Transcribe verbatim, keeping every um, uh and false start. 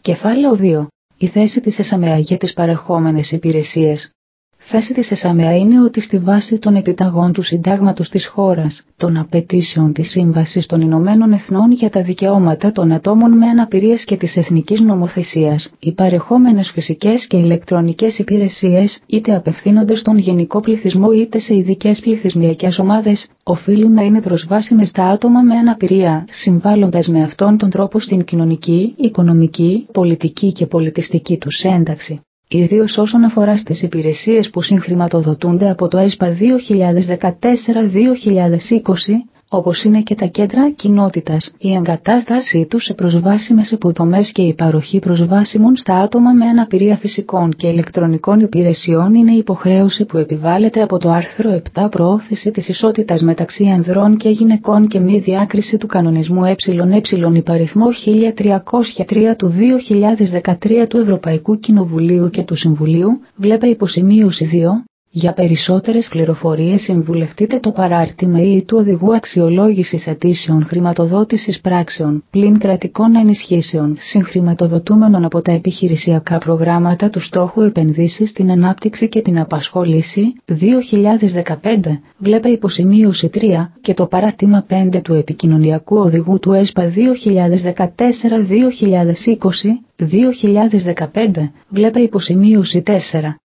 Κεφάλαιο δύο. Η θέση της ΕΣΑΜΕΑ για τις παρεχόμενες υπηρεσίες. Θέση της ΕΣΑΜΕΑ είναι ότι στη βάση των επιταγών του συντάγματος της χώρας, των απαιτήσεων της Σύμβασης των Ηνωμένων Εθνών για τα δικαιώματα των ατόμων με αναπηρίες και της εθνικής νομοθεσίας, οι παρεχόμενες φυσικές και ηλεκτρονικές υπηρεσίες, είτε απευθύνονται στον γενικό πληθυσμό είτε σε ειδικές πληθυσμιακές ομάδες, οφείλουν να είναι προσβάσιμες στα άτομα με αναπηρία, συμβάλλοντας με αυτόν τον τρόπο στην κοινωνική, οικονομική, πολιτική και πολιτιστική τους ένταξη. Ιδίως όσον αφορά στις υπηρεσίες που συγχρηματοδοτούνται από το ΕΣΠΑ δύο χιλιάδες δεκατέσσερα δύο χιλιάδες είκοσι, όπως είναι και τα κέντρα κοινότητας, η εγκατάστασή τους σε προσβάσιμες υποδομές και η παροχή προσβάσιμων στα άτομα με αναπηρία φυσικών και ηλεκτρονικών υπηρεσιών είναι υποχρέωση που επιβάλλεται από το άρθρο επτά προώθηση της ισότητας μεταξύ ανδρών και γυναικών και μη διάκριση του κανονισμού ΕΕ υπαριθμό χίλια τριακόσια τρία του δύο χιλιάδες δεκατρία του Ευρωπαϊκού Κοινοβουλίου και του Συμβουλίου, βλέπε υποσημείωση δύο. Για περισσότερες πληροφορίες συμβουλευτείτε το παράρτημα ή του Οδηγού Αξιολόγησης Αιτήσεων Χρηματοδότησης Πράξεων πλην κρατικών ενισχύσεων συγχρηματοδοτούμενων από τα επιχειρησιακά προγράμματα του στόχου επενδύσεις στην ανάπτυξη και την απασχόληση δύο χιλιάδες δεκαπέντε, βλέπε υποσημείωση τρία και το παράρτημα πέντε του Επικοινωνιακού Οδηγού του ΕΣΠΑ δύο χιλιάδες δεκατέσσερα δύο χιλιάδες είκοσι δύο χιλιάδες δεκαπέντε, βλέπε υποσημείωση τέσσερα.